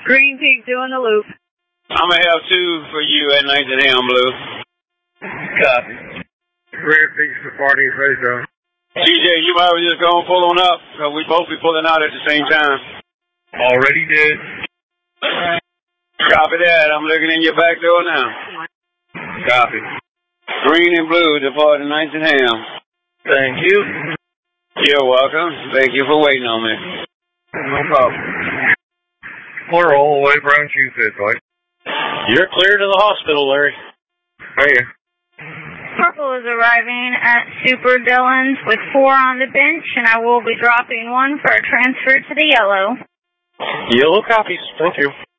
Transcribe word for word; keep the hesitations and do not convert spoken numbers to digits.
Green Peak doing the loop. I'm going to have two for you at nineteen a m, Blue. Copy. Red Peak Safari face off. C J, you might as well just go and pull on up, because we both be pulling out at the same time. Already did. Copy that. I'm looking in your back door now. Copy. Green and Blue depart at nineteen a m. Thank you. You're welcome. Thank you for waiting on me. No problem. Clear all the way around you, said like. You're clear to the hospital, Larry. Hey. Purple is arriving at Super Dillon's with four on the bench, and I will be dropping one for a transfer to the yellow. Yellow copies. Thank you.